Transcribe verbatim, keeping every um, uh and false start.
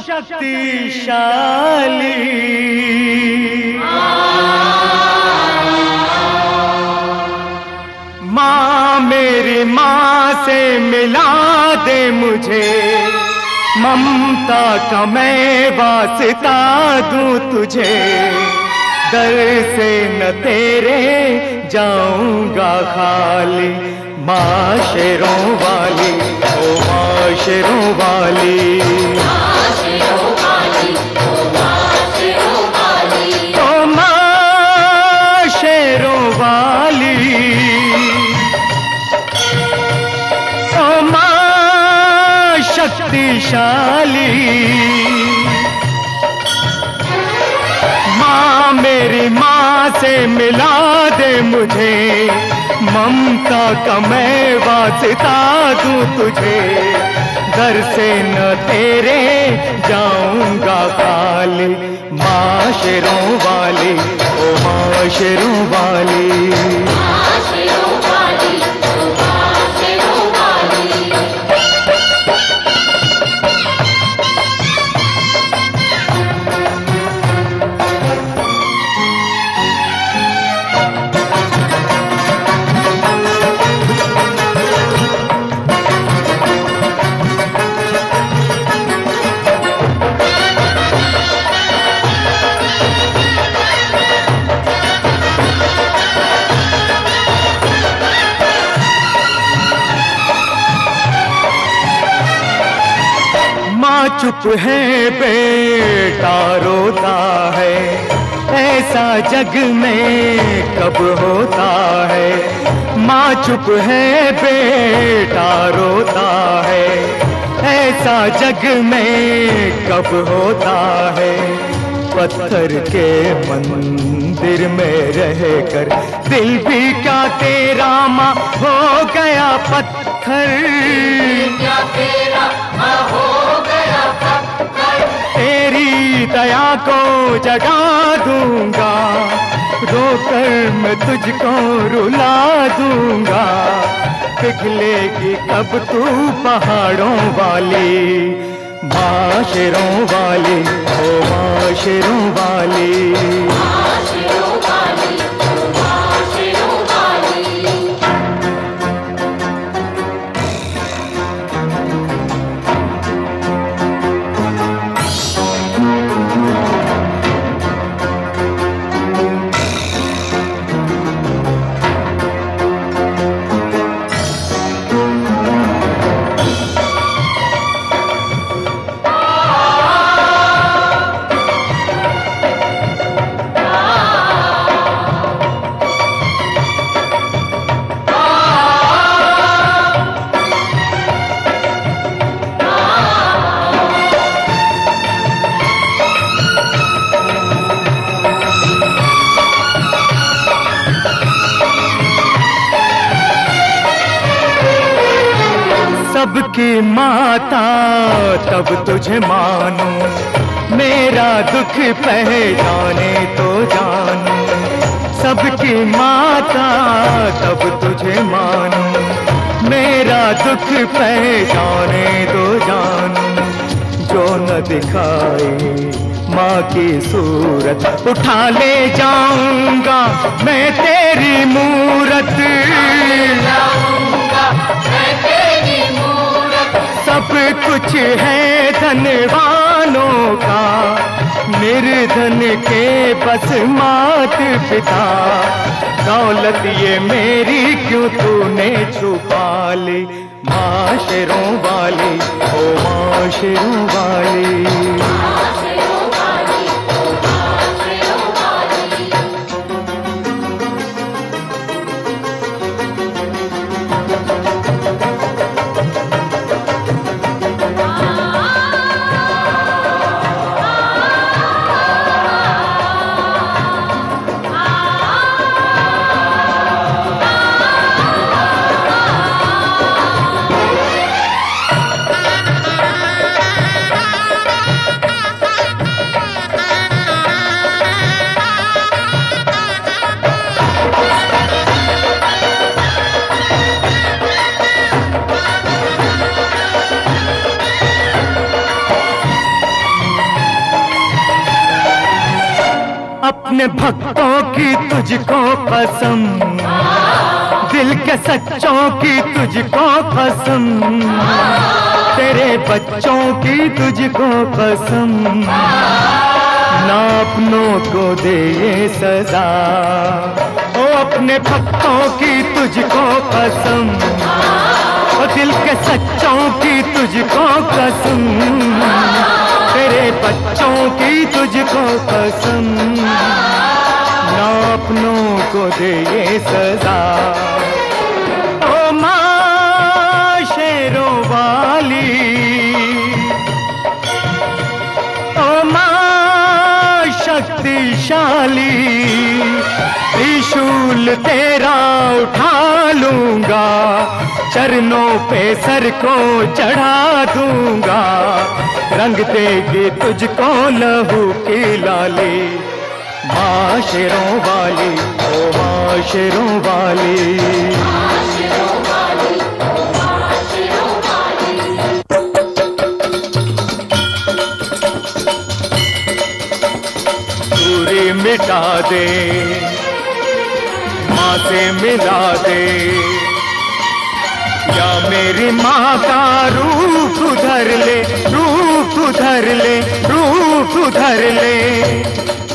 शक्तिशाली। माँ मेरी माँ से मिला दे मुझे, ममता का मैं वास्ता दूं तुझे। दर से न तेरे जाऊंगा खाली। माँ शेरों वाली, ओ माँ शेरों वाली, माँ शेरों वाली, ओ माँ शेरों वाली, ओ माँ शेरों वाली, ओ माँ शक्तिशाली। माँ मेरी माँ से मिला दे मुझे, ममता का मैं वास्ता दूं तुझे। दर से न तेरे जाऊंगा खाली। माँ शेरों वाली, ओ माँ शेरों वाली, माँ शेरों वाली, ओ माँ शेरों वाली। माँ चुप है बेटा रोता है, ऐसा जग में कब होता है। माँ चुप है बेटा रोता है, ऐसा जग में कब होता है। पत्थर के मंदिर में रहकर दिल भी क्या तेरा माँ हो गया पत्थर। क्या तेरा माँ हो गया पत्थर। तेरी दया को जगा दूंगा, रोकर मैं तुझको रुला दूंगा। पिघलेगी कब तू पहाड़ों वाली। माँ शेरों वाली, ओ माँ शेरों वाली, माँ शेरों वाली, ओ माँ शेरों वाली। सबकी माता तब तुझे मानूं, मेरा दुख पहचाने तो जानूं। सबकी माता तब तुझे मानूं, मेरा दुख पहचाने तो जानूं। जो न दिखाई माँ की सूरत, उठा ले जाऊंगा मैं तेरी मूरत। सब कुछ है धनवानों का, निर्धन के बस मात पिता। दौलत ये मेरी क्यों तूने छुपा ली। माँ शेरों वाली, ओ माँ शेरों वाली, माँ शेरों वाली, ओ माँ शेरों वाली। अपने भक्तों की तुझको कसम, दिल के सच्चों की तुझको कसम, तेरे बच्चों की तुझको कसम, ना अपनों को दे ये सजा। ओ अपने भक्तों की तुझको कसम, ओ दिल के सच्चों की तुझको कसम, तेरे बच्चों की तुझको कसम, ना अपनों को दे ये सजा। ओ माँ शेरों वाली, ओ माँ शक्तिशाली, त्रिशूल तेरा उठा लूंगा, चरणों पे सर को चढ़ा दूंगा, रंग देगी तुझको लहू की लाली। माँ शेरों वाली, ओ माँ शेरों वाली, दूरी मिटा दे, माँ से मिला दे, या मेरी माँ का रूप उधर ले, रूप उधर ले, रूप उधर ले,